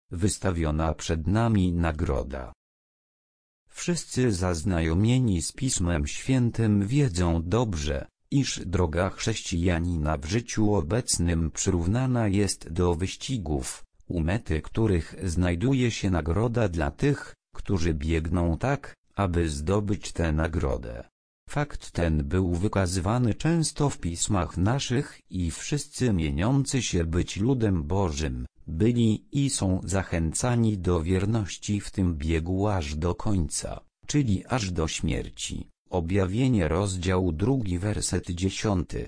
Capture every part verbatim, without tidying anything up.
wystawiona przed nami nagroda. Wszyscy zaznajomieni z Pismem Świętym wiedzą dobrze, iż droga chrześcijanina w życiu obecnym przyrównana jest do wyścigów, u mety których znajduje się nagroda dla tych, którzy biegną tak, aby zdobyć tę nagrodę. Fakt ten był wykazywany często w pismach naszych i wszyscy mieniący się być ludem Bożym, byli i są zachęcani do wierności w tym biegu aż do końca, czyli aż do śmierci. Objawienie rozdział drugi werset dziesiąty.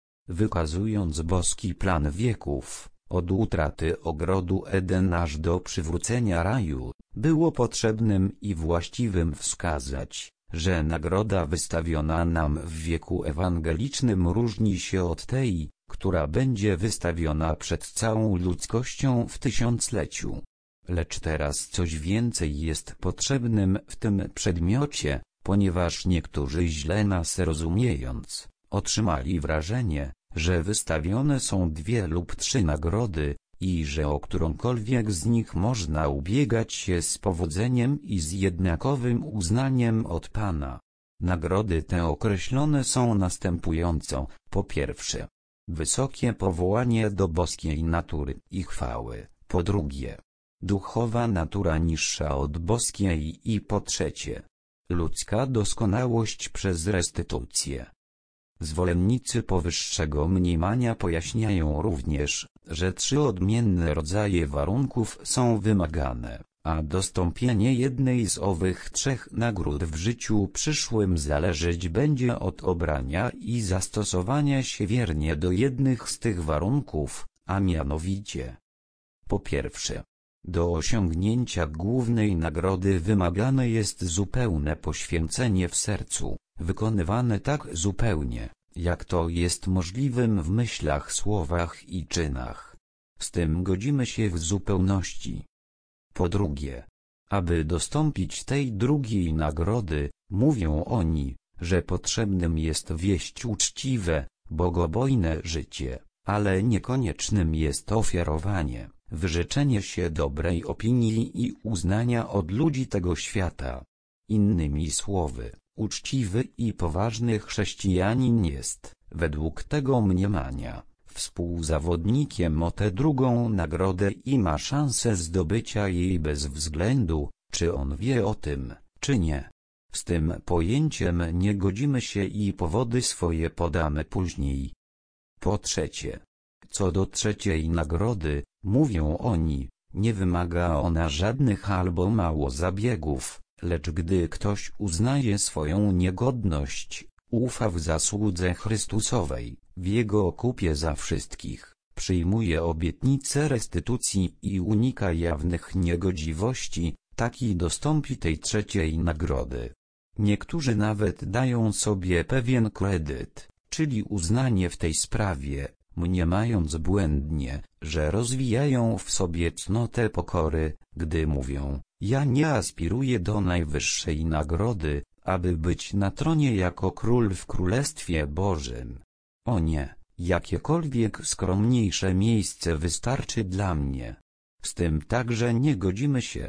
Wykazując boski plan wieków, od utraty ogrodu Eden aż do przywrócenia raju, było potrzebnym i właściwym wskazać, że nagroda wystawiona nam w wieku ewangelicznym różni się od tej, która będzie wystawiona przed całą ludzkością w tysiącleciu. Lecz teraz coś więcej jest potrzebnym w tym przedmiocie, ponieważ niektórzy źle nas rozumiejąc, otrzymali wrażenie, że wystawione są dwie lub trzy nagrody, i że o którąkolwiek z nich można ubiegać się z powodzeniem i z jednakowym uznaniem od Pana. Nagrody te określone są następująco: po pierwsze, wysokie powołanie do boskiej natury i chwały, po drugie, duchowa natura niższa od boskiej i po trzecie, ludzka doskonałość przez restytucję. Zwolennicy powyższego mniemania pojaśniają również, że trzy odmienne rodzaje warunków są wymagane, a dostąpienie jednej z owych trzech nagród w życiu przyszłym zależeć będzie od obrania i zastosowania się wiernie do jednych z tych warunków, a mianowicie: po pierwsze, do osiągnięcia głównej nagrody wymagane jest zupełne poświęcenie w sercu, wykonywane tak zupełnie, jak to jest możliwym w myślach, słowach i czynach. Z tym godzimy się w zupełności. Po drugie, aby dostąpić tej drugiej nagrody, mówią oni, że potrzebnym jest wieść uczciwe, bogobojne życie, ale niekoniecznym jest ofiarowanie, wyrzeczenie się dobrej opinii i uznania od ludzi tego świata. Innymi słowy, uczciwy i poważny chrześcijanin jest, według tego mniemania, współzawodnikiem o tę drugą nagrodę i ma szansę zdobycia jej bez względu, czy on wie o tym, czy nie. Z tym pojęciem nie godzimy się i powody swoje podamy później. Po trzecie, co do trzeciej nagrody, mówią oni, nie wymaga ona żadnych albo mało zabiegów, lecz gdy ktoś uznaje swoją niegodność, ufa w zasłudze Chrystusowej, w Jego okupie za wszystkich, przyjmuje obietnicę restytucji i unika jawnych niegodziwości, taki dostąpi tej trzeciej nagrody. Niektórzy nawet dają sobie pewien kredyt, czyli uznanie w tej sprawie, mniemając błędnie, że rozwijają w sobie cnotę pokory, gdy mówią: ja nie aspiruję do najwyższej nagrody, aby być na tronie jako król w Królestwie Bożym. O nie, jakiekolwiek skromniejsze miejsce wystarczy dla mnie. Z tym także nie godzimy się.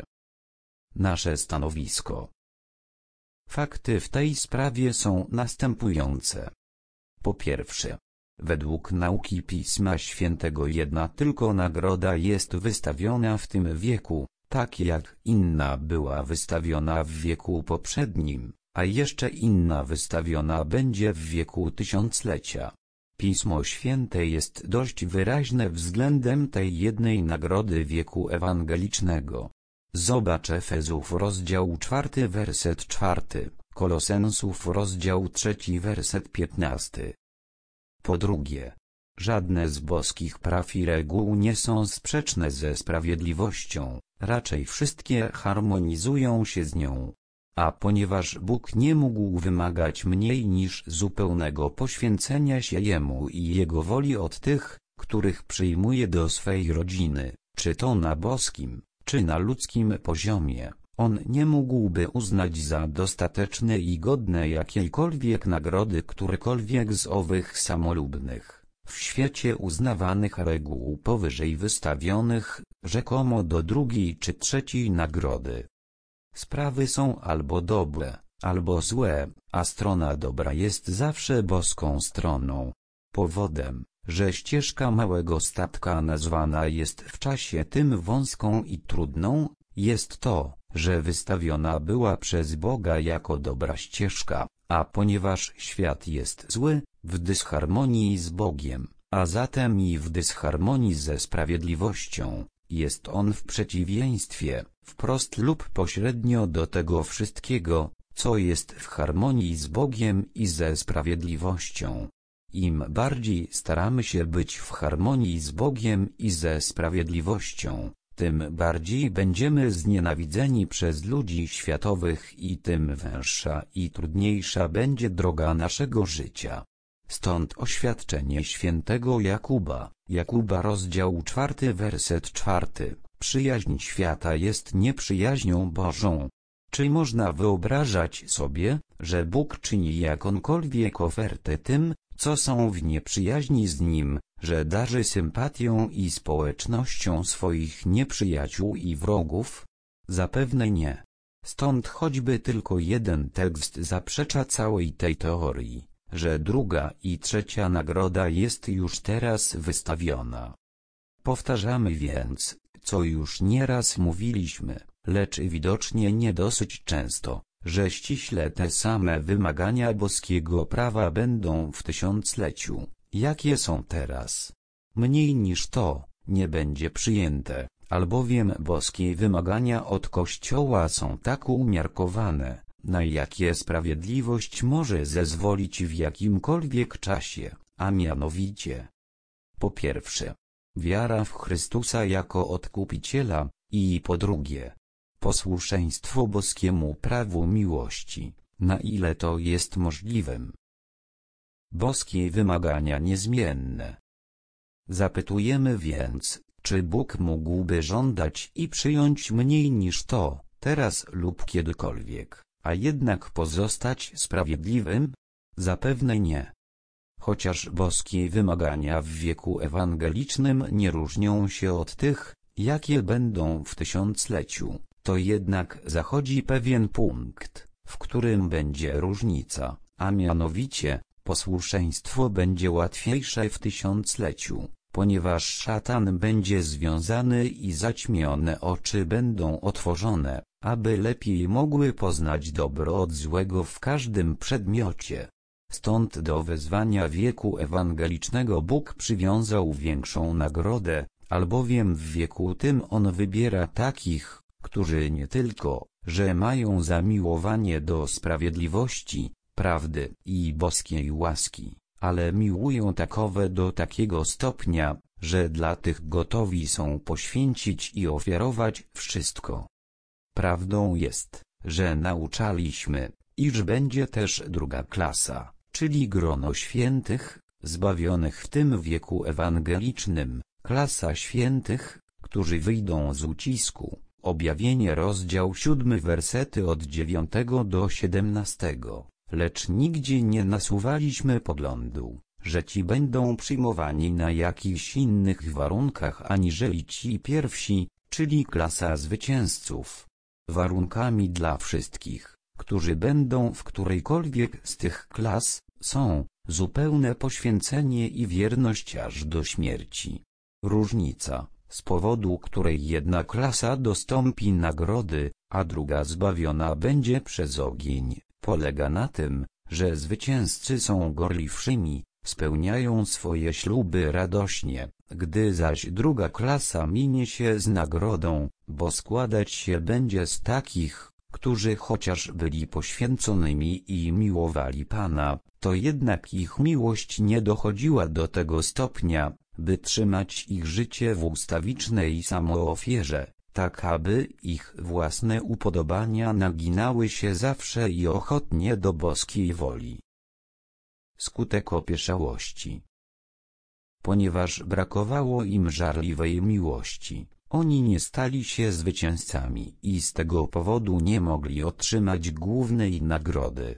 Nasze stanowisko. Fakty w tej sprawie są następujące. Po pierwsze, według nauki Pisma Świętego jedna tylko nagroda jest wystawiona w tym wieku, tak jak inna była wystawiona w wieku poprzednim, a jeszcze inna wystawiona będzie w wieku tysiąclecia. Pismo Święte jest dość wyraźne względem tej jednej nagrody wieku ewangelicznego. Zobacz Efezów rozdział czwarty werset czwarty, Kolosensów rozdział trzeci werset piętnasty. Po drugie, żadne z boskich praw i reguł nie są sprzeczne ze sprawiedliwością, raczej wszystkie harmonizują się z nią. A ponieważ Bóg nie mógł wymagać mniej niż zupełnego poświęcenia się Jemu i Jego woli od tych, których przyjmuje do swej rodziny, czy to na boskim, czy na ludzkim poziomie, On nie mógłby uznać za dostateczne i godne jakiejkolwiek nagrody którekolwiek z owych samolubnych, w świecie uznawanych reguł powyżej wystawionych, rzekomo do drugiej czy trzeciej nagrody. Sprawy są albo dobre, albo złe, a strona dobra jest zawsze boską stroną. Powodem, że ścieżka małego statka nazwana jest w czasie tym wąską i trudną, jest to, że wystawiona była przez Boga jako dobra ścieżka, a ponieważ świat jest zły, w dysharmonii z Bogiem, a zatem i w dysharmonii ze sprawiedliwością, jest on w przeciwieństwie, wprost lub pośrednio do tego wszystkiego, co jest w harmonii z Bogiem i ze sprawiedliwością. Im bardziej staramy się być w harmonii z Bogiem i ze sprawiedliwością, tym bardziej będziemy znienawidzeni przez ludzi światowych i tym węższa i trudniejsza będzie droga naszego życia. Stąd oświadczenie świętego Jakuba, Jakuba rozdział czwarty werset czwarty, przyjaźń świata jest nieprzyjaźnią Bożą. Czy można wyobrażać sobie, że Bóg czyni jakąkolwiek ofertę tym, co są w nieprzyjaźni z Nim, że darzy sympatią i społecznością swoich nieprzyjaciół i wrogów? Zapewne nie. Stąd choćby tylko jeden tekst zaprzecza całej tej teorii, że druga i trzecia nagroda jest już teraz wystawiona. Powtarzamy więc, co już nieraz mówiliśmy, lecz widocznie nie dosyć często, że ściśle te same wymagania boskiego prawa będą w tysiącleciu, jakie są teraz. Mniej niż to nie będzie przyjęte, albowiem boskie wymagania od Kościoła są tak umiarkowane, na jakie sprawiedliwość może zezwolić w jakimkolwiek czasie, a mianowicie: po pierwsze, wiara w Chrystusa jako Odkupiciela, i po drugie, posłuszeństwo boskiemu prawu miłości, na ile to jest możliwym. Boskie wymagania niezmienne. Zapytujemy więc, czy Bóg mógłby żądać i przyjąć mniej niż to, teraz lub kiedykolwiek, a jednak pozostać sprawiedliwym? Zapewne nie. Chociaż boskie wymagania w wieku ewangelicznym nie różnią się od tych, jakie będą w tysiącleciu, to jednak zachodzi pewien punkt, w którym będzie różnica, a mianowicie, posłuszeństwo będzie łatwiejsze w tysiącleciu, ponieważ szatan będzie związany i zaćmione oczy będą otworzone, aby lepiej mogły poznać dobro od złego w każdym przedmiocie. Stąd do wezwania wieku ewangelicznego Bóg przywiązał większą nagrodę, albowiem w wieku tym On wybiera takich, którzy nie tylko, że mają zamiłowanie do sprawiedliwości, prawdy i boskiej łaski, ale miłują takowe do takiego stopnia, że dla tych gotowi są poświęcić i ofiarować wszystko. Prawdą jest, że nauczaliśmy, iż będzie też druga klasa, czyli grono świętych, zbawionych w tym wieku ewangelicznym, klasa świętych, którzy wyjdą z ucisku. Objawienie rozdział siódmy wersety od dziewiątego do siedemnastego. Lecz nigdzie nie nasuwaliśmy poglądu, że ci będą przyjmowani na jakichś innych warunkach aniżeli ci pierwsi, czyli klasa zwycięzców. Warunkami dla wszystkich, którzy będą w którejkolwiek z tych klas, są zupełne poświęcenie i wierność aż do śmierci. Różnica, z powodu której jedna klasa dostąpi nagrody, a druga zbawiona będzie przez ogień, polega na tym, że zwycięzcy są gorliwszymi, spełniają swoje śluby radośnie, gdy zaś druga klasa minie się z nagrodą, bo składać się będzie z takich, którzy chociaż byli poświęconymi i miłowali Pana, to jednak ich miłość nie dochodziła do tego stopnia, by trzymać ich życie w ustawicznej samoofierze, tak aby ich własne upodobania naginały się zawsze i ochotnie do boskiej woli. Skutek opieszałości. Ponieważ brakowało im żarliwej miłości, oni nie stali się zwycięzcami i z tego powodu nie mogli otrzymać głównej nagrody.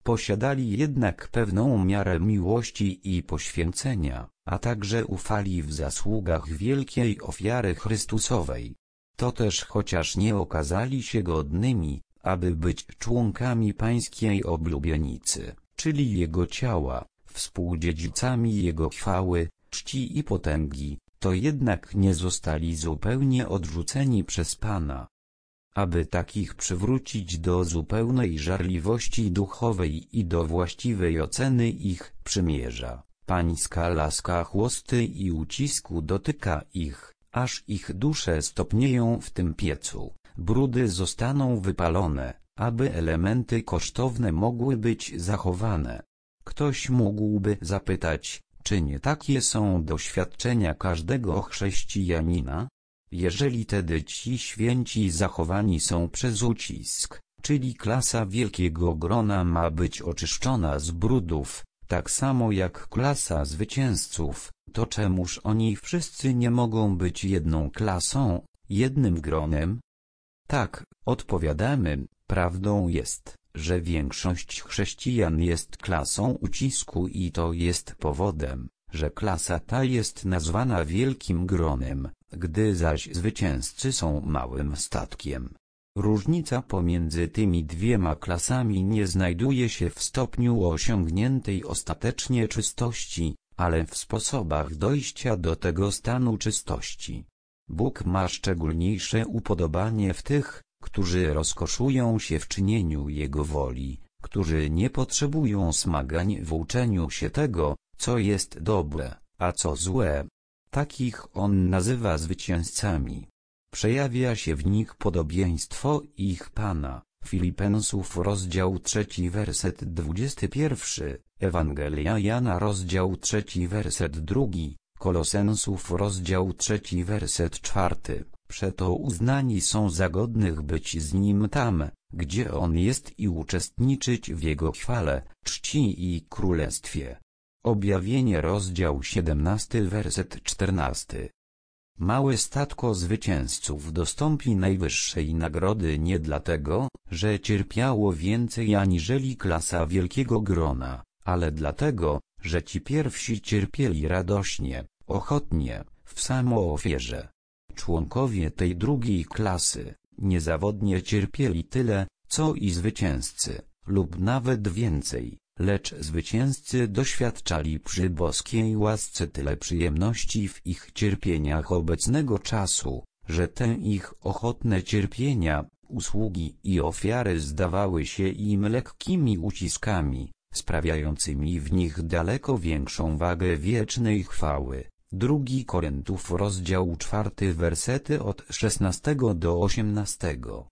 posiadali jednak pewną miarę miłości i poświęcenia, a także ufali w zasługach wielkiej ofiary Chrystusowej. To też chociaż nie okazali się godnymi, aby być członkami Pańskiej oblubienicy, czyli Jego ciała, współdziedzicami Jego chwały, czci i potęgi, to jednak nie zostali zupełnie odrzuceni przez Pana. Aby takich przywrócić do zupełnej żarliwości duchowej i do właściwej oceny ich przymierza, Pańska łaska chłosty i ucisku dotyka ich, aż ich dusze stopnieją w tym piecu, brudy zostaną wypalone, aby elementy kosztowne mogły być zachowane. Ktoś mógłby zapytać, czy nie takie są doświadczenia każdego chrześcijanina? Jeżeli tedy ci święci zachowani są przez ucisk, czyli klasa wielkiego grona ma być oczyszczona z brudów, tak samo jak klasa zwycięzców, to czemuż oni wszyscy nie mogą być jedną klasą, jednym gronem? Tak, odpowiadamy, prawdą jest, że większość chrześcijan jest klasą ucisku i to jest powodem, że klasa ta jest nazwana wielkim gronem, gdy zaś zwycięzcy są małym statkiem. Różnica pomiędzy tymi dwiema klasami nie znajduje się w stopniu osiągniętej ostatecznie czystości, ale w sposobach dojścia do tego stanu czystości. Bóg ma szczególniejsze upodobanie w tych, którzy rozkoszują się w czynieniu Jego woli, którzy nie potrzebują smagań w uczeniu się tego, co jest dobre, a co złe. Takich On nazywa zwycięzcami. Przejawia się w nich podobieństwo ich Pana. Filipensów rozdział trzeci werset dwudziesty pierwszy, Ewangelia Jana rozdział trzeci werset drugi, Kolosensów rozdział trzeci werset czwarty. Przeto uznani są za godnych być z Nim tam, gdzie On jest i uczestniczyć w Jego chwale, czci i królestwie. Objawienie rozdział siedemnasty werset czternasty. Małe statko zwycięzców dostąpi najwyższej nagrody nie dlatego, że cierpiało więcej aniżeli klasa wielkiego grona, ale dlatego, że ci pierwsi cierpieli radośnie, ochotnie, w samoofierze. Członkowie tej drugiej klasy niezawodnie cierpieli tyle, co i zwycięzcy, lub nawet więcej, lecz zwycięzcy doświadczali przy boskiej łasce tyle przyjemności w ich cierpieniach obecnego czasu, że te ich ochotne cierpienia, usługi i ofiary zdawały się im lekkimi uciskami, sprawiającymi w nich daleko większą wagę wiecznej chwały. Drugi Koryntów rozdział czwarty wersety od szesnastego do osiemnastego.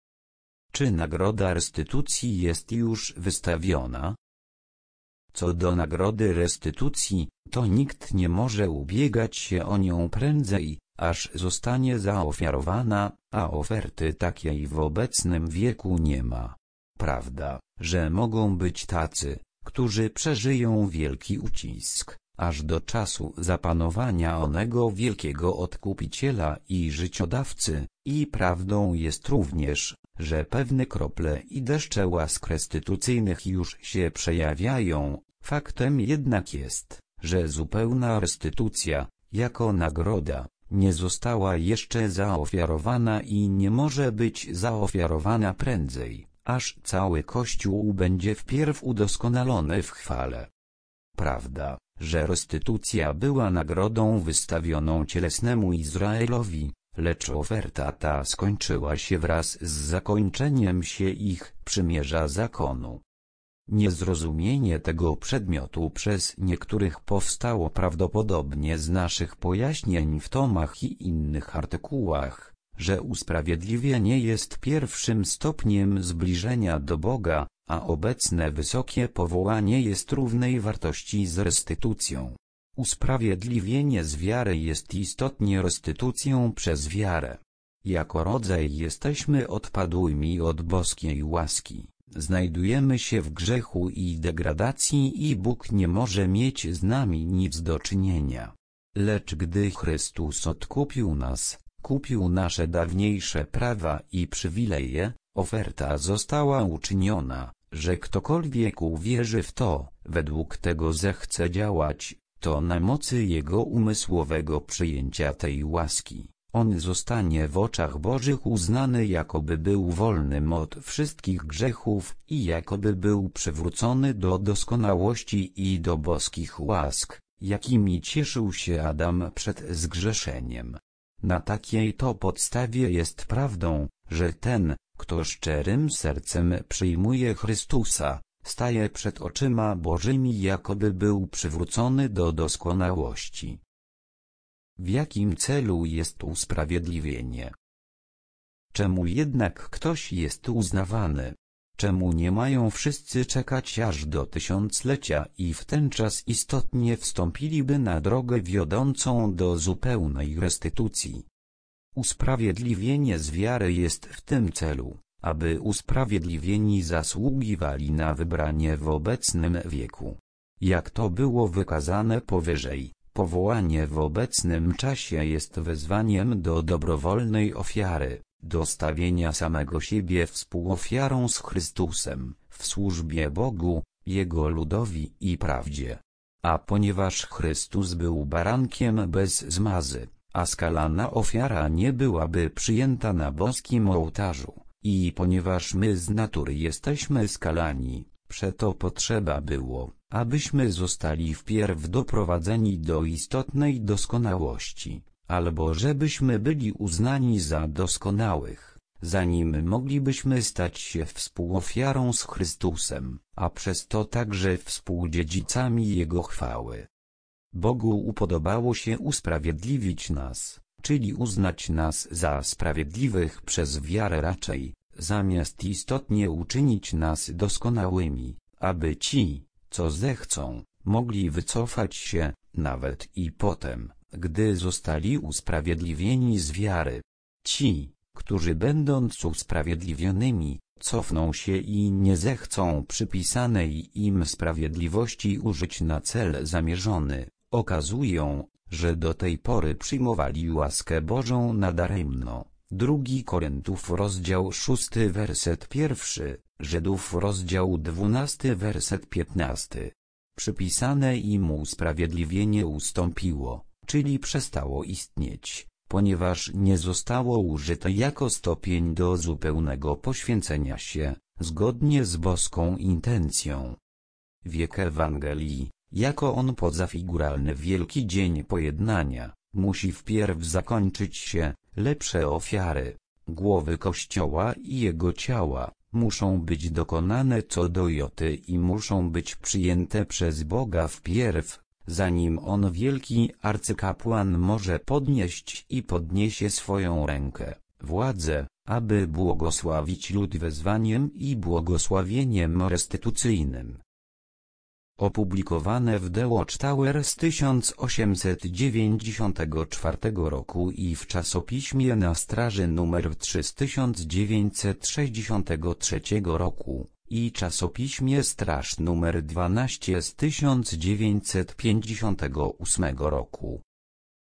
Czy nagroda restytucji jest już wystawiona? Co do nagrody restytucji, to nikt nie może ubiegać się o nią prędzej, aż zostanie zaofiarowana, a oferty takiej w obecnym wieku nie ma. Prawda, że mogą być tacy, którzy przeżyją wielki ucisk, aż do czasu zapanowania onego wielkiego Odkupiciela i Życiodawcy, i prawdą jest również, że pewne krople i deszcze łask restytucyjnych już się przejawiają. Faktem jednak jest, że zupełna restytucja, jako nagroda, nie została jeszcze zaofiarowana i nie może być zaofiarowana prędzej, aż cały Kościół będzie wpierw udoskonalony w chwale. Prawda, że restytucja była nagrodą wystawioną cielesnemu Izraelowi, lecz oferta ta skończyła się wraz z zakończeniem się ich przymierza zakonu. Niezrozumienie tego przedmiotu przez niektórych powstało prawdopodobnie z naszych pojaśnień w tomach i innych artykułach, że usprawiedliwienie jest pierwszym stopniem zbliżenia do Boga, a obecne wysokie powołanie jest równej wartości z restytucją. Usprawiedliwienie z wiary jest istotnie restytucją przez wiarę. Jako rodzaj jesteśmy odpadłymi od boskiej łaski. Znajdujemy się w grzechu i degradacji i Bóg nie może mieć z nami nic do czynienia. Lecz gdy Chrystus odkupił nas, kupił nasze dawniejsze prawa i przywileje, oferta została uczyniona, że ktokolwiek uwierzy w to, według tego zechce działać, to na mocy jego umysłowego przyjęcia tej łaski, on zostanie w oczach Bożych uznany, jakoby był wolnym od wszystkich grzechów i jakoby był przywrócony do doskonałości i do boskich łask, jakimi cieszył się Adam przed zgrzeszeniem. Na takiej to podstawie jest prawdą, że ten, kto szczerym sercem przyjmuje Chrystusa, staje przed oczyma Bożymi, jakoby był przywrócony do doskonałości. W jakim celu jest usprawiedliwienie? Czemu jednak ktoś jest uznawany? Czemu nie mają wszyscy czekać aż do tysiąclecia i w ten czas istotnie wstąpiliby na drogę wiodącą do zupełnej restytucji? Usprawiedliwienie z wiary jest w tym celu, aby usprawiedliwieni zasługiwali na wybranie w obecnym wieku. Jak to było wykazane powyżej, powołanie w obecnym czasie jest wezwaniem do dobrowolnej ofiary, do stawienia samego siebie współofiarą z Chrystusem, w służbie Bogu, Jego ludowi i prawdzie. A ponieważ Chrystus był barankiem bez zmazy, a skalana ofiara nie byłaby przyjęta na boskim ołtarzu, i ponieważ my z natury jesteśmy skalani, przeto potrzeba było, abyśmy zostali wpierw doprowadzeni do istotnej doskonałości, albo żebyśmy byli uznani za doskonałych, zanim moglibyśmy stać się współofiarą z Chrystusem, a przez to także współdziedzicami Jego chwały. Bogu upodobało się usprawiedliwić nas, czyli uznać nas za sprawiedliwych przez wiarę raczej, zamiast istotnie uczynić nas doskonałymi, aby ci, co zechcą, mogli wycofać się, nawet i potem, gdy zostali usprawiedliwieni z wiary. Ci, którzy będąc usprawiedliwionymi, cofną się i nie zechcą przypisanej im sprawiedliwości użyć na cel zamierzony, okazują, że do tej pory przyjmowali łaskę Bożą nadaremno. Drugi Koryntów rozdział szósty werset pierwszy, Żydów rozdział dwunasty werset piętnasty. Przypisane im usprawiedliwienie ustąpiło, czyli przestało istnieć, ponieważ nie zostało użyte jako stopień do zupełnego poświęcenia się, zgodnie z boską intencją. Wiek Ewangelii, jako on pozafiguralny wielki dzień pojednania, musi wpierw zakończyć się. Lepsze ofiary, głowy Kościoła i jego ciała, muszą być dokonane co do joty i muszą być przyjęte przez Boga wpierw, zanim on wielki arcykapłan może podnieść i podniesie swoją rękę, władzę, aby błogosławić lud wezwaniem i błogosławieniem restytucyjnym. Opublikowane w The Watchtower z tysiąc osiemset dziewięćdziesiątego czwartego roku i w czasopiśmie Na Straży numer trzy z tysiąc dziewięćset sześćdziesiątego trzeciego roku i czasopiśmie Straż numer dwanaście z tysiąc dziewięćset pięćdziesiątego ósmego roku.